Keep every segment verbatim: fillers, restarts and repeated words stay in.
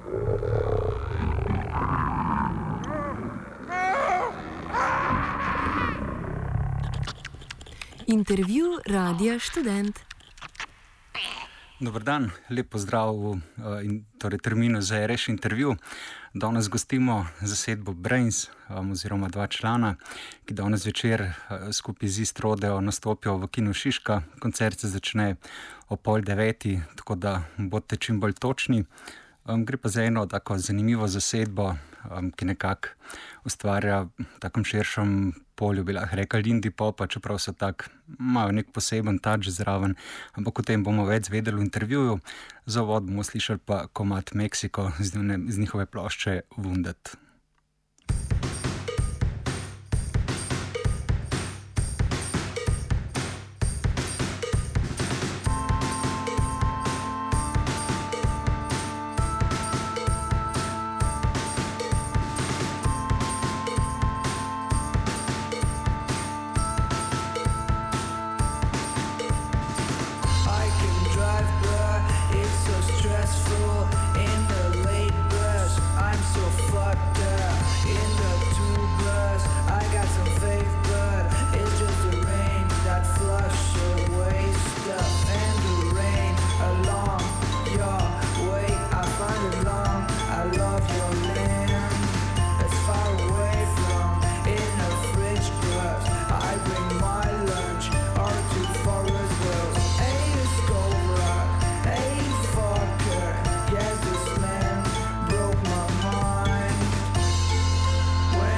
Intervju Radia Študent. Dober dan, lep pozdrav v uh, torej, terminu za Reš intervju. Danes gostimo zasedbo Brains um, oziroma dva člana, ki danes večer uh, skupaj z Istrodeo nastopijo v Kinu Šiška. Koncert se začne o pol deveti, tako da bodite čim bolj točni. Um, gre pa za eno tako zanimivo zasedbo, um, ki nekako ustvarja v takem širšem polju, bi lahko rekli, indie popa, čeprav so tak, imajo nek poseben touch zraven, ampak o tem bomo več zvedeli v intervjuju. Za uvod bomo slišali pa komad Mexico z, z njihove plošče Wounded. When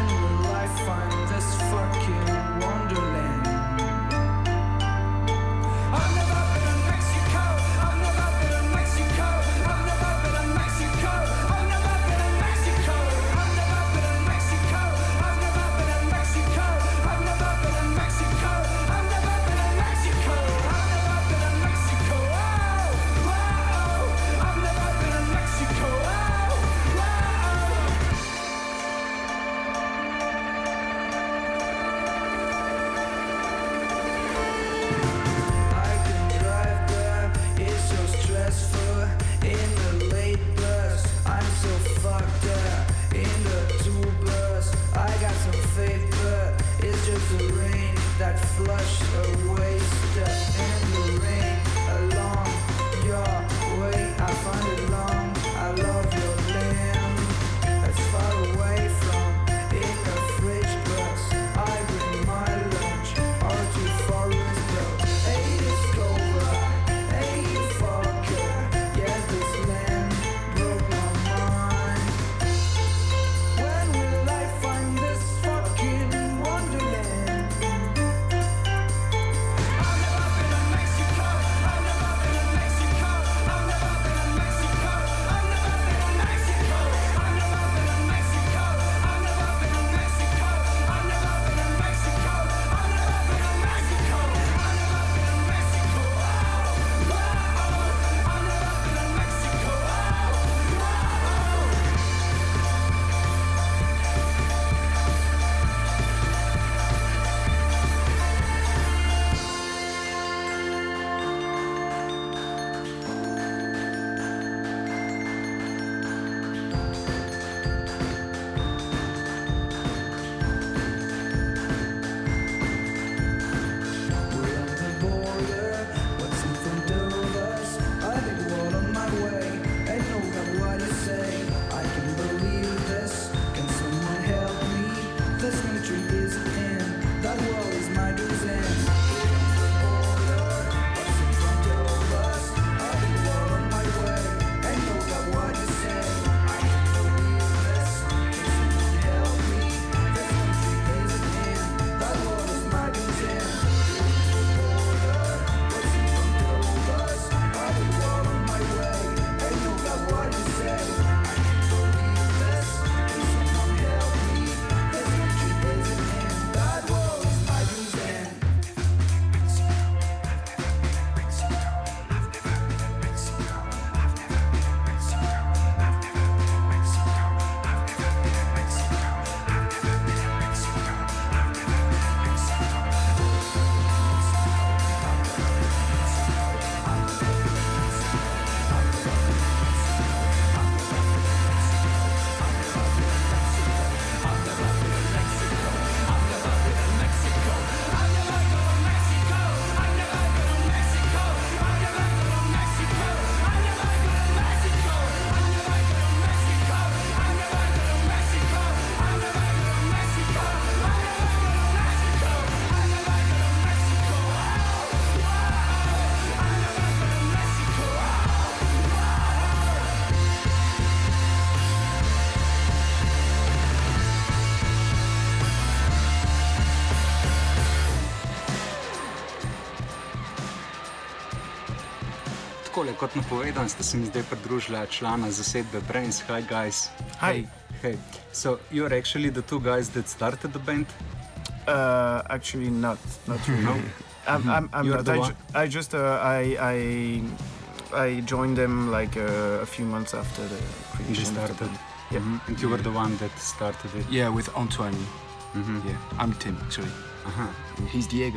takole, kot napovedan, ste se mi zdaj pridružila člana zasedbe Brains. Hi guys. Hi. Hey. So you're actually the two guys that started the band? Uh, actually, not not really. No? I'm, I'm, I'm You're not. the I, one? ju- I just uh, I I I joined them like uh, a few months after the You creation of the started. band. Yep. Mhm. And you were the one that started it. Yeah, with Antoine. Mhm. Yeah, I'm Tim actually. Uh-huh. And he's Diego.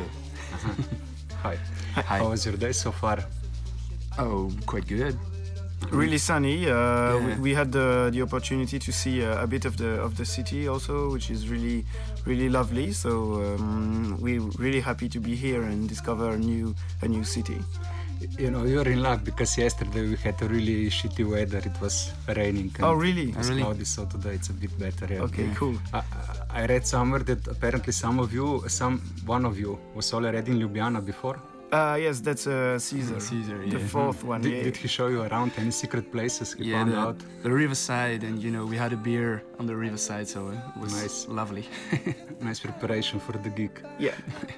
Hi. Hi. How was your day so far? Oh, quite good. Really sunny. Uh, Yeah. we, we had the, the opportunity to see uh, a bit of the of the city also, which is really really lovely. So um, we're really happy to be here and discover a new a new city. You know, you're in luck because yesterday we had a really shitty weather. It was raining. And Oh, really? It was Really? cloudy, so today it's a bit better. Yeah. Okay, Yeah. cool. I, I read somewhere that apparently some of you, some one of you, was already in Ljubljana before. Uh, yes, that's uh, Caesar. Caesar, The yeah. fourth one. Did, yeah. did he show you around any secret places he Yeah, found the, out? the riverside, and you know we had a beer on the riverside, so it was Nice. lovely. Nice preparation for the gig. Yeah.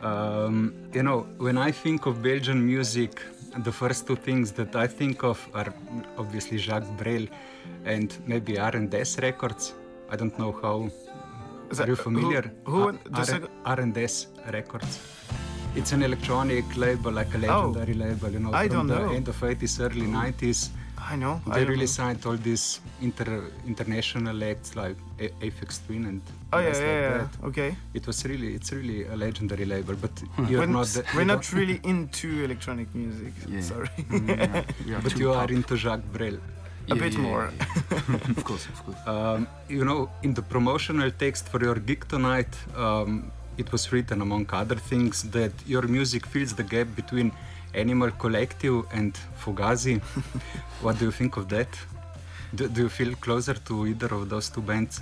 Um, you know, when I think of Belgian music, the first two things that I think of are obviously Jacques Brel and maybe R and S Records. I don't know how. Is Are that- you familiar? Who? who R- the sec- R and S Records. It's an electronic label, like a legendary label, you know, I from don't the know. end of eighties, early nineties. I know. I They don't really know. signed all these inter international acts like A- Aphex Twin and Oh yeah, guys yeah, like yeah. that. Okay. It was really, it's really a legendary label, but you're We're, not. s- The, we're you not don't- really into electronic music. Yeah. Sorry. Yeah, we are But too you are pop. into Jacques Brel. A Yeah, bit yeah, more. yeah. Of course, of course. Um, you know, in the promotional text for your gig tonight, um, it was written, among other things, that your music fills the gap between Animal Collective and Fugazi. What do you think of that? Do, do you feel closer to either of those two bands?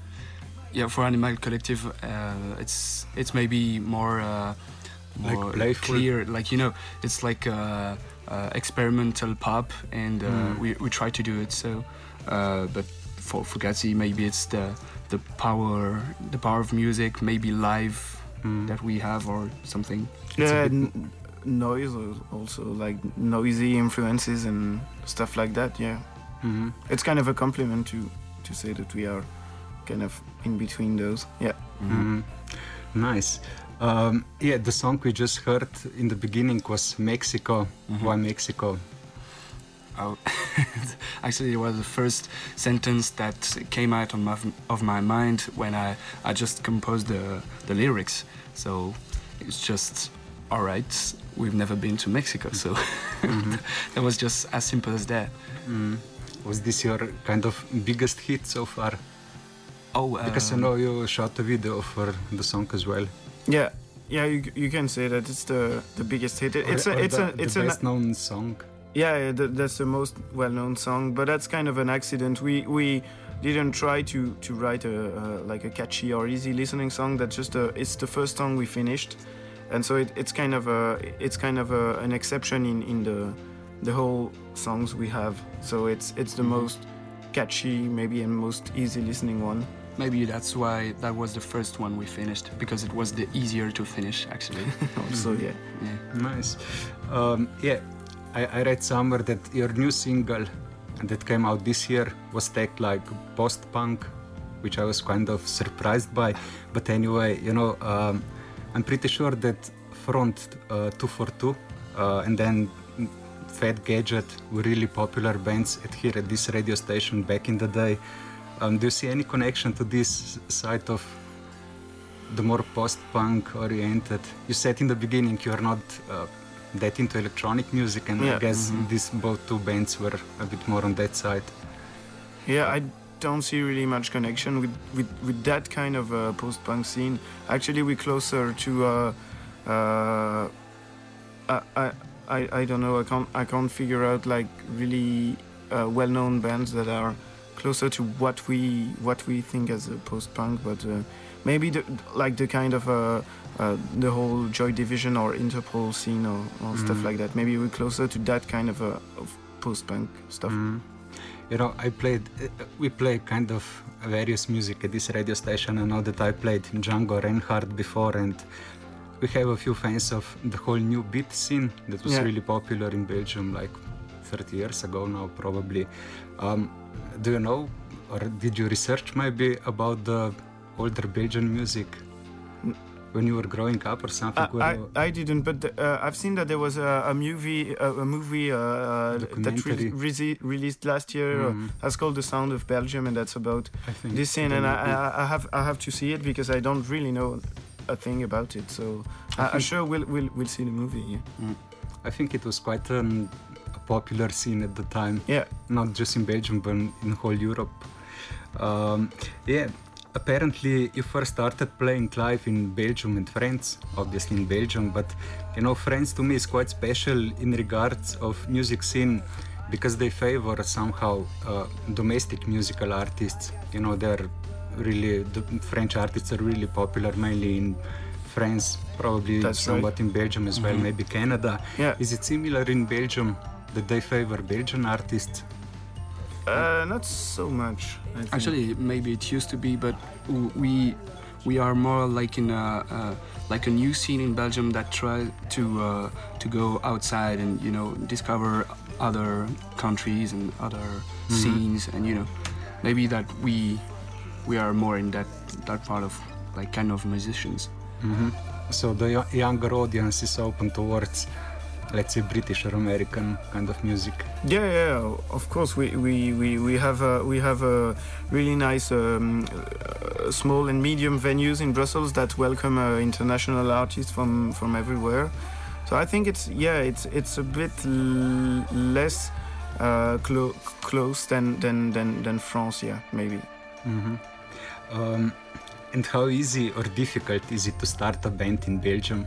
Yeah, for Animal Collective, uh, it's it's maybe more uh, Like more playful? clear. Like you know, it's like uh, uh, experimental pop, and uh, Mm. we we try to do it. So, uh, but for Fugazi, maybe it's the the power the power of music, maybe live Mm. that we have or something. Yeah, n- noise al- also, like noisy influences and stuff like that. Yeah, Mhm. it's kind of a compliment to to say that we are kind of in between those. Yeah. Mhm. Nice. Um, yeah, the song we just heard in the beginning was Mexico. Why Mexico? Oh, actually, it was the first sentence that came out of my, of my mind when I, I just composed the, the lyrics. So it's just, all right, we've never been to Mexico. So it was just as simple as that. Mm. Was this your kind of biggest hit so far? Oh, Because I um, know you shot a video for the song as well. Yeah. Yeah, you, you can say that it's the, the biggest hit. It's Or- a or it's the, a it's the an best known song. Yeah, yeah, th- that's the most well-known song, but that's kind of an accident. We we didn't try to to write a uh, like a catchy or easy listening song. That's just a, it's the first song we finished, and so it, it's kind of a it's kind of a, an exception in, in the the whole songs we have. So it's it's the most catchy, maybe, and most easy listening one. maybe that's why that was the first one we finished, because it was the easier to finish, actually. Also, yeah. Yeah. Nice. Um, yeah, I, I read somewhere that your new single that came out this year was tagged like post-punk, which I was kind of surprised by. But anyway, you know, um, I'm pretty sure that Front uh, two forty-two uh, and then Fat Gadget were really popular bands at here at this radio station back in the day. Um, do you see any connection to this side of the more post-punk oriented? You said in the beginning you're not uh, that into electronic music, and I Yeah. guess these both two bands were a bit more on that side. Yeah, I don't see really much connection with, with, with that kind of uh, post-punk scene. Actually, we're closer to uh, uh, I, I I I don't know. I can't I can't figure out like really uh, well-known bands that are closer to what we what we think as a post-punk, but uh, maybe the, like the kind of uh, uh, the whole Joy Division or Interpol scene or, or stuff Mm. like that. Maybe we're closer to that kind of, uh, of post-punk stuff. Mm. You know, I played, uh, we play kind of various music at this radio station. I know that I played Django Reinhardt before, and we have a few fans of the whole new beat scene that was Yeah. really popular in Belgium like thirty years ago now, probably. Um, do you know, or did you research maybe about the older Belgian music when you were growing up or something? I, I, I didn't, but uh, I've seen that there was a, a movie, a, a movie uh, that re- re- released last year. Mm-hmm. uh, that's called The Sound of Belgium, and that's about this scene. And I, I, I have I have to see it because I don't really know a thing about it. So I, I sure will will will see the movie. Yeah. Mm. I think it was quite an, a popular scene at the time. Yeah, not just in Belgium, but in whole Europe. Um, yeah. Apparently, you first started playing live in Belgium and France, obviously in Belgium, but you know, France to me is quite special in regards of music scene because they favor somehow uh, domestic musical artists. You know, they're really, the French artists are really popular, mainly in France, probably That's somewhat right. in Belgium as mm-hmm. well, maybe Canada. Yeah. Is it similar in Belgium that they favor Belgian artists? Uh, not so much. I think. Actually, maybe it used to be, but we we are more like in a uh, like a new scene in Belgium that tries to uh, to go outside and you know discover other countries and other mm-hmm. scenes, and you know maybe that we we are more in that that part of like kind of musicians. Mm-hmm. So the younger audience is open towards, let's say, British or American kind of music. Yeah, yeah, of course. We we, we, we have a, we have a really nice um, uh, small and medium venues in Brussels that welcome uh, international artists from, from everywhere. So I think it's yeah, it's it's a bit l- less uh, clo- close than, than than than France. Yeah, maybe. Mm-hmm. Um, and how easy or difficult is it to start a band in Belgium?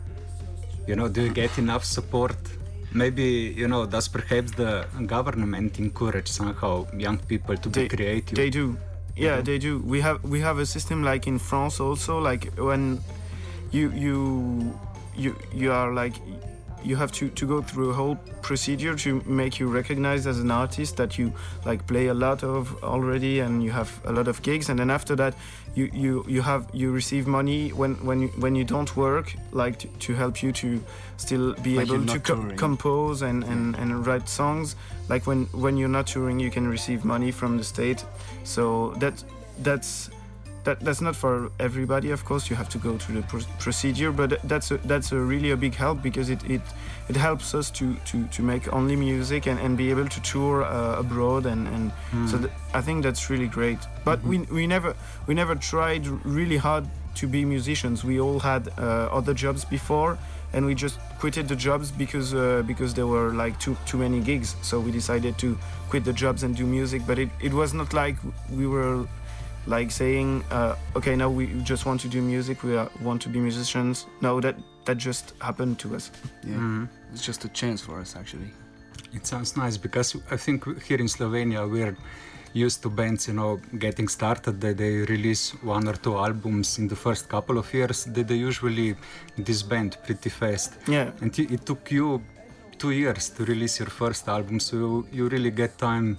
You know, do you get enough support? Maybe, you know, does perhaps the government encourage somehow young people to they, be creative? They do. Yeah, mm-hmm. they do. We have we have a system like in France also, like when you you you you are like you have to, to go through a whole procedure to make you recognized as an artist that you like play a lot of already and you have a lot of gigs, and then after that you, you, you have you receive money when when you, when you don't work, like to, to help you to still be like able to co- compose and, and, and write songs. Like when, when you're not touring, you can receive money from the state. So that that's That, that's not for everybody, of course. You have to go through the pro- procedure, but that's a, that's a really a big help because it it, it helps us to, to, to make only music and, and be able to tour uh, abroad, and, and mm. so th- I think that's really great. But mm-hmm. we we never we never tried really hard to be musicians. We all had uh, other jobs before, and we just quitted the jobs because uh, because there were like too too many gigs. So we decided to quit the jobs and do music. But it, it was not like we were like saying, uh, okay, now we just want to do music, we are, want to be musicians. No, that that just happened to us. Yeah, mm-hmm. It's just a chance for us, actually. It sounds nice because I think here in Slovenia we're used to bands, you know, getting started, that they release one or two albums in the first couple of years, that they usually disband pretty fast. Yeah. And t- it took you two years to release your first album, so you, you really get time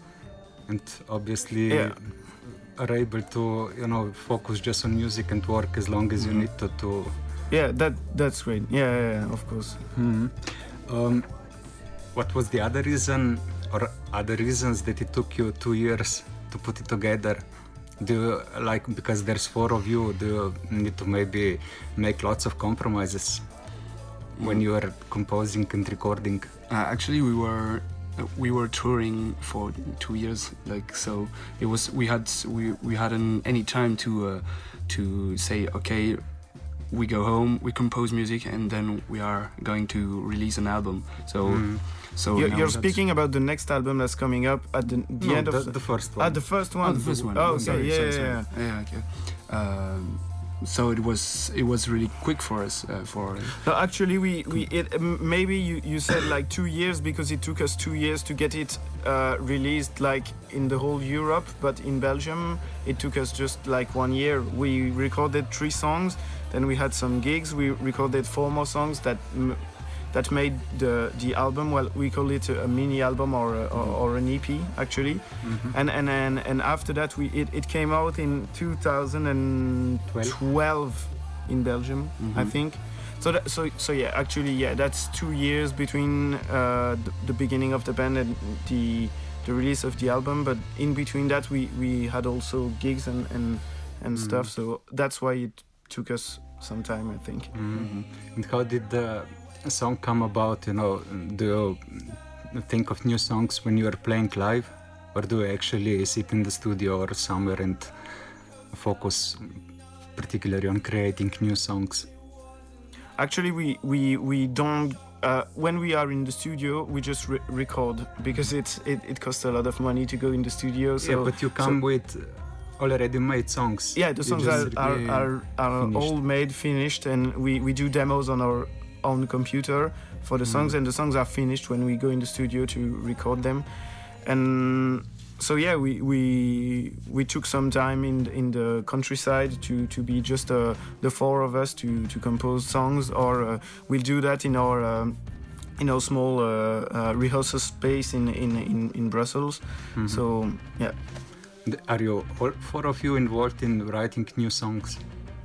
and obviously... Yeah. are able to, you know, focus just on music and work as long as mm-hmm. you need to, to... Yeah, that that's great. Yeah, yeah, yeah, of course. Mm-hmm. Um, what was the other reason or other reasons that it took you two years to put it together? Do you, like, because there's four of you, do you need to maybe make lots of compromises mm. when you are composing and recording? Uh, actually, we were... We were touring for two years, like so. It was we had we we hadn't any time to uh, to say okay, we go home, we compose music, and then we are going to release an album. So mm. so you're, you're speaking about the next album that's coming up at the, the no, end the, of the, the first one. Ah, the first one. Oh, the first one. Oh, okay, sorry, yeah, sorry, yeah, sorry. yeah, yeah. Okay. Um, so it was it was really quick for us uh, for no, actually we, we it maybe you, you said like two years because it took us two years to get it uh, released like in the whole Europe, but in Belgium it took us just like one year. We recorded three songs, then we had some gigs, we recorded four more songs that m- that made the the album. Well, we call it a, a mini album or a, or, or an E P actually. Mm-hmm. And, and and and after that we it, it came out in two thousand twelve in Belgium, mm-hmm. I think. So that, so so yeah, actually yeah, that's two years between uh, the, the beginning of the band and the the release of the album. But in between that, we, we had also gigs and and, and mm. stuff. So that's why it took us some time, I think. Mm-hmm. And how did the song come about? You know, do you think of new songs when you are playing live, or do you actually sit in the studio or somewhere and focus particularly on creating new songs? Actually, we we we don't. Uh, when we are in the studio, we just re- record because it's it, it costs a lot of money to go in the studio. So, yeah, but you come so with already made songs. Yeah, the songs are are, are, are all made, finished, and we, we do demos on our own computer for the mm. songs, and the songs are finished when we go in the studio to record them. And so yeah, we we we took some time in in the countryside to to be just uh, the four of us to to compose songs, or uh, we'll do that in our um, in our small uh, uh, rehearsal space in in in, in Brussels. Mm-hmm. So yeah. Are you all four of you involved in writing new songs?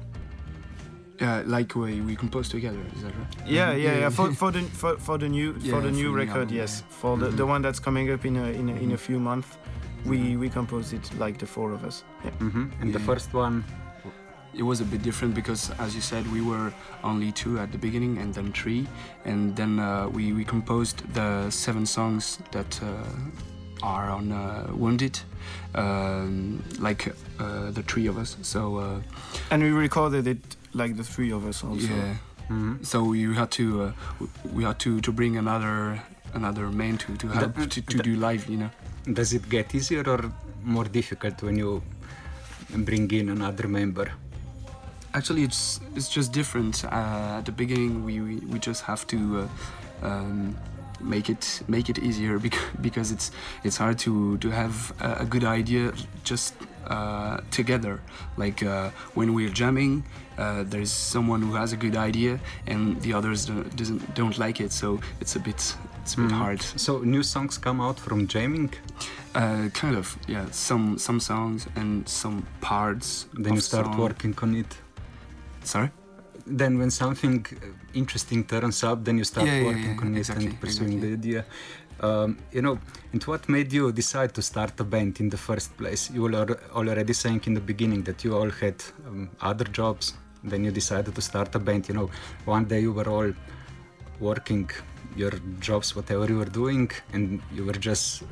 Yeah, like we we compose together. Is that right? Yeah, yeah, yeah. For for the for, for the new yeah, for the new for record, the album, yes. Yeah. For the, mm-hmm. the one that's coming up in a in a, in a few months. We we composed it like the four of us. Yeah. Mm-hmm. And yeah. the first one, it was a bit different because, as you said, we were only two at the beginning and then three, and then uh, we we composed the seven songs that uh, are on uh, Wounded, um, like uh, the three of us. So uh, and we recorded it like the three of us also. Yeah. Mm-hmm. So we had to uh, we had to to bring another another man to to help the, to, to the, do live, you know. Does it get easier or more difficult when you bring in another member? Actually, it's it's just different. Uh, at the beginning, we, we, we just have to uh, um, make it make it easier because because it's it's hard to to have a, a good idea just uh, together. Like uh, when we're jamming, uh, there's someone who has a good idea and the others don't, doesn't don't like it. So it's a bit. It's a bit mm. hard. So new songs come out from jamming? Uh, kind of, yeah. Some some songs and some parts. Then you start song. working on it. Sorry? Then when something interesting turns up, then you start yeah, working yeah, yeah, on exactly, it and pursuing exactly. the idea. Um, you know, and what made you decide to start a band in the first place? You were already saying in the beginning that you all had um, other jobs. Then you decided to start a band. You know, one day you were all working your jobs, whatever you were doing, and you were just uh,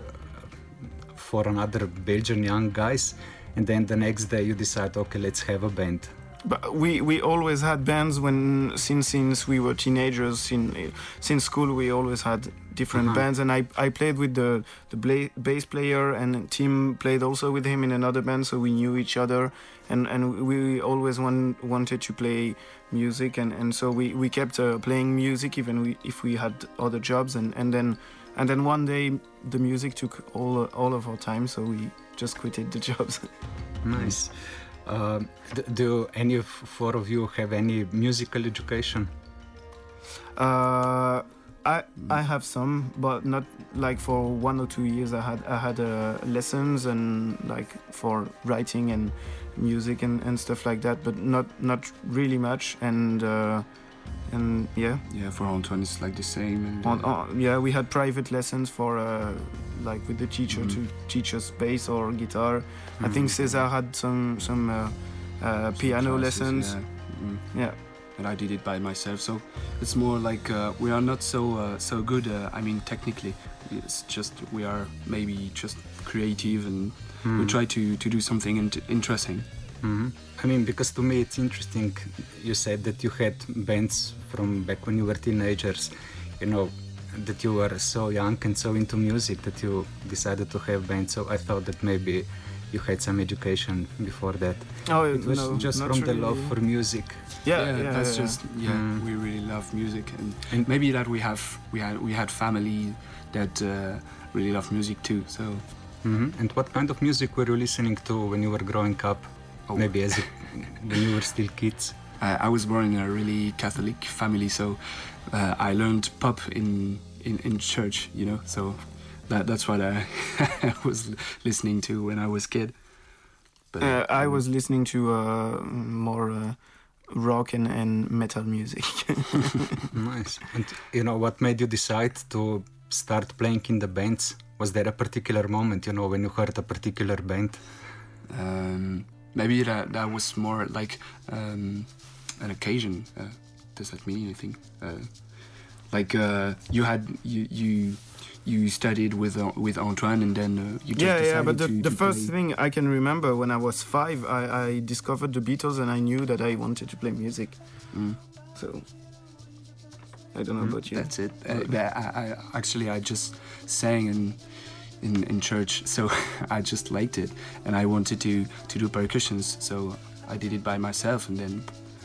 for another Belgian young guys, and then the next day you decide, okay, let's have a band. But we, we always had bands when since since we were teenagers. In since school we always had different uh-huh. bands, and I, I played with the the bla- bass player, and Tim played also with him in another band, so we knew each other, and and we always want, wanted to play music, and, and so we we kept uh, playing music even we, if we had other jobs, and, and then and then one day the music took all all of our time, so we just quitted the jobs. Nice. Uh, do any of four of you have any musical education? Uh, I I have some, but not like for one or two years. I had I had uh, lessons and like for writing and music and, and stuff like that, but not not really much. And uh, and yeah. Yeah, for Antoine it's like the same. And, uh, on, on, yeah, we had private lessons for uh, like with the teacher mm-hmm. to teach us bass or guitar. Mm-hmm. I think Cesar had some some uh, uh, piano classes, lessons. Yeah. Mm-hmm. yeah. And I did it by myself, so it's more like uh, we are not so uh, so good. Uh, I mean, technically, it's just we are maybe just creative, and mm. we try to, to do something in- interesting. Mm-hmm. I mean, because to me it's interesting. You said that you had bands from back when you were teenagers. You know, that you were so young and so into music that you decided to have bands. So I thought that maybe you had some education before that. Oh, it was no, just from really. the love for music. Yeah, yeah, yeah that's yeah, just yeah. Mm. We really love music, and, and maybe that we have we had we had family that uh, really love music too. So. Mm-hmm. And what kind of music were you listening to when you were growing up? Oh. Maybe as a, when you were still kids. Uh, I was born in a really Catholic family, so uh, I learned pop in, in, in church. You know, so that that's what I was listening to when I was a kid. But uh, I was listening to uh, more uh, rock and, and metal music. Nice. And you know, what made you decide to start playing in the bands? Was there a particular moment, you know, when you heard a particular band? Um, maybe that that was more like um, an occasion. Uh, does that mean anything? Uh, like uh, you had you you you studied with uh, with Antoine, and then uh, you just yeah, decided yeah. But the, to, the to first play. thing I can remember when I was five, I, I discovered the Beatles, and I knew that I wanted to play music. Mm. So I don't know Mm, about you. That's it. Uh, but I, I actually I just sang in in, in church, so I just liked it, and I wanted to to do percussions, so I did it by myself, and then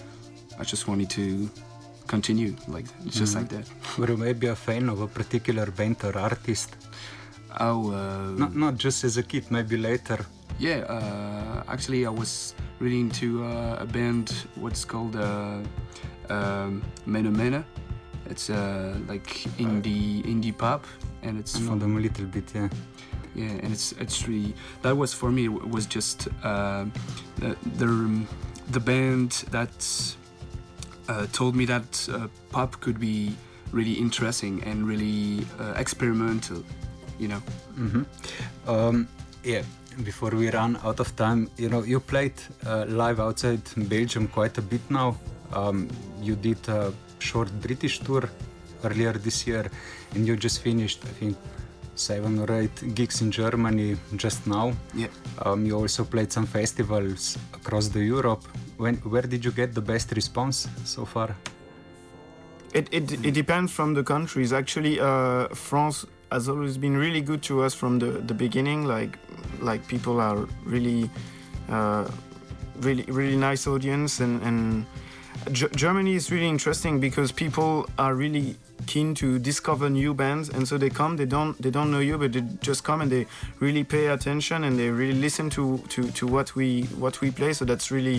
I just wanted to continue like just Mhm. like that. Were you maybe a fan of a particular band or artist? Oh, uh, Not, not just as a kid, maybe later. yeah. Uh, actually, I was really into uh, a band. What's called uh, um, Mena Mena. It's uh, like indie indie pop, and it's I know from them a little bit, yeah. yeah, and it's it's really that was for me was just uh, the, the the band that uh, told me that uh, pop could be really interesting and really uh, experimental, you know. Mm-hmm. Um, yeah, before we run out of time, you know, you played uh, live outside Belgium quite a bit now. Um, you did a short British tour earlier this year, and you just finished, I think, seven or eight gigs in Germany just now. Yeah. Um, you also played some festivals across the Europe. When, where did you get the best response so far? It, it it depends from the countries. Actually, uh, France has always been really good to us from the, the beginning. Like like people are really uh, really really nice audience, and and G- Germany is really interesting because people are really keen to discover new bands, and so they come. They don't they don't know you, but they just come and they really pay attention and they really listen to to, to what we what we play. So that's really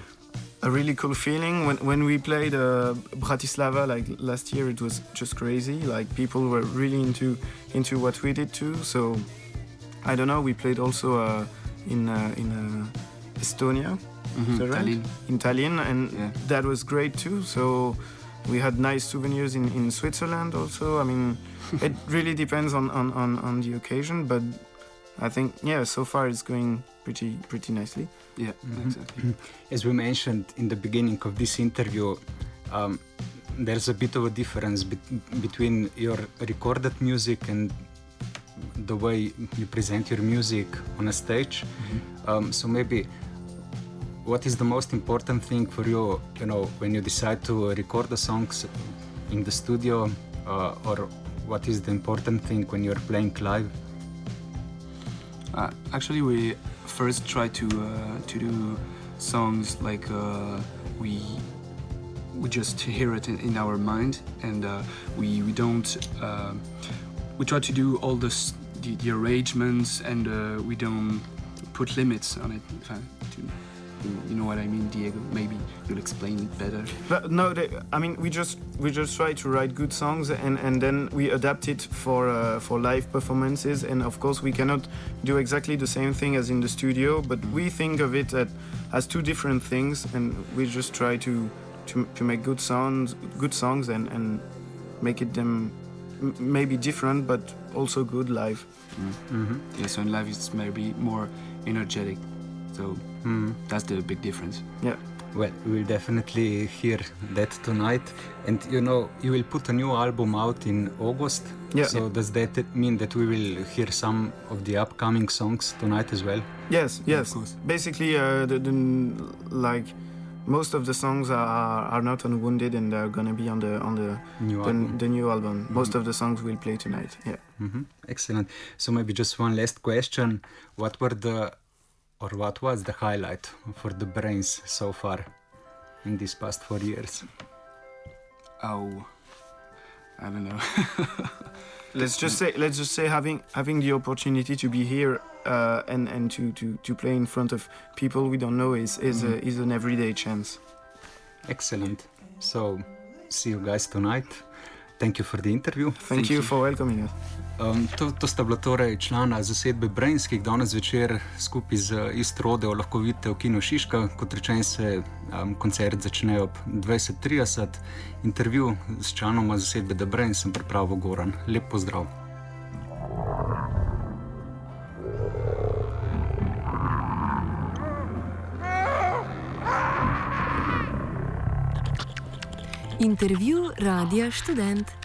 a really cool feeling. When when we played uh, Bratislava like last year, it was just crazy. Like people were really into into what we did too. So I don't know. We played also uh, in uh, in uh, Estonia, Mm-hmm. is that right? Tallinn. in Tallinn, and Yeah. that was great too. So we had nice souvenirs in, in Switzerland also. I mean, it really depends on, on, on, on the occasion, but I think yeah, so far it's going pretty pretty nicely. Yeah, Mhm. exactly. As we mentioned in the beginning of this interview, um, there's a bit of a difference be- between your recorded music and the way you present your music on a stage. Mm-hmm. Um, so maybe, what is the most important thing for you, you know, when you decide to record the songs in the studio, uh, or what is the important thing when you're playing live? Uh, actually, we first try to uh, to do songs like uh, we we just hear it in, in our mind, and uh, we we don't uh, we try to do all this, the, the arrangements, and uh, we don't put limits on it. Uh, to, you know what I mean, Diego? Maybe you'll explain it better. But no, they, I mean we just we just try to write good songs, and, and then we adapt it for uh, for live performances. And of course we cannot do exactly the same thing as in the studio, but we think of it at, as two different things, and we just try to to, to make good songs, good songs, and, and make it them m- maybe different, but also good live. Mm-hmm. Yeah, so in live it's maybe more energetic. So Mm. that's the big difference. Yeah. Well, we'll definitely hear that tonight. And you know, you will put a new album out in August. Yeah. So does that mean that we will hear some of the upcoming songs tonight as well? Yes, yes. course. Basically, uh, the, the like most of the songs are are not on Wounded, and they're gonna be on the on the New the, album. the new album. Most of the songs we'll play tonight. Yeah. Mm-hmm. Excellent. So maybe just one last question. What were the, or what was the highlight for the Brains so far in these past four years? Oh, I don't know. Let's just say let's just say having having the opportunity to be here uh, and and to, to, to play in front of people we don't know is is a, is an everyday chance. Excellent. So see you guys tonight. Thank you for the interview. Thank, Thank you you. for welcoming us. Um, to, to sta bila torej člana zasedbe Brains, ki jih danes večer skupaj z Istrodeo lahko vidite v Kinu Šiška. Kot rečeno, se um, koncert začne ob dvajset trideset. Intervju s članoma zasedbe The Brains sem pripravil Goran. Lep pozdrav. Intervju Radia Študent.